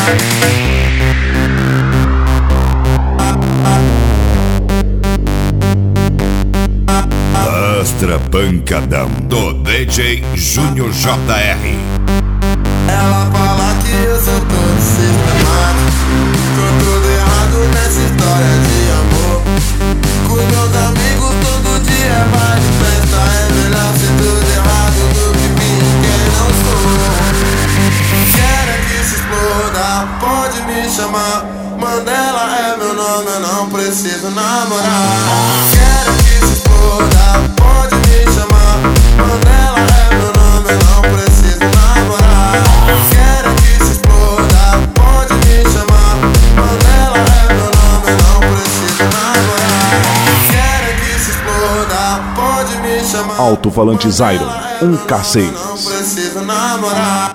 Astra Pancadão do DJ Júnior JR. Ela fala que eu sou todo sistemático, tô todo errado nessa história de amor. Com meus amigos todo dia é baile, festa, é melhor ser tudo errado do que fingir quem não sou. Quero que se exploda, pode me chamar, Mandela é meu nome, eu não preciso namorar. Quero que se exploda, pode me chamar, Mandela é meu nome, eu não preciso namorar. Quero que se exploda, pode me chamar, Mandela é meu nome, eu não preciso namorar. Quero que se exploda, pode me chamar, Alto-falante Zyron, 1K6. não preciso namorar.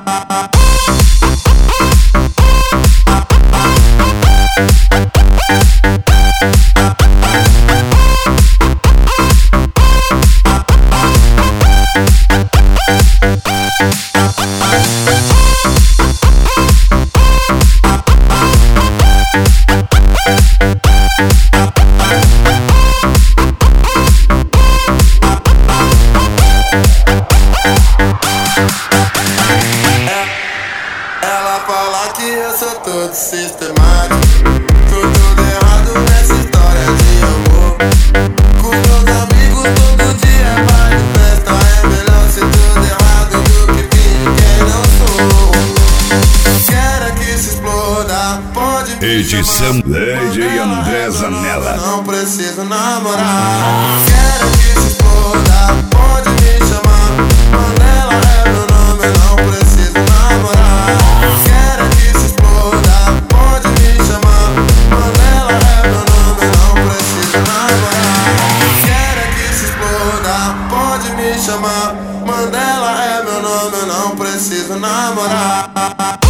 Ela fala que eu sou todo sistemático, tô todo errado nessa história de amor. Com meus amigos todo dia é baile, festa, é melhor ser tudo errado do que fingir quem não sou. Quero que se exploda, pode me Edição chamar, DJ André Zanella. não preciso namorar. Quero que se exploda, pode me chamar, Mandela é meu nome, eu não preciso namorar. Quero que se exploda, pode me chamar, Mandela é meu nome, eu não preciso namorar. Quero que se exploda, pode me chamar, Mandela é meu nome, eu não preciso namorar.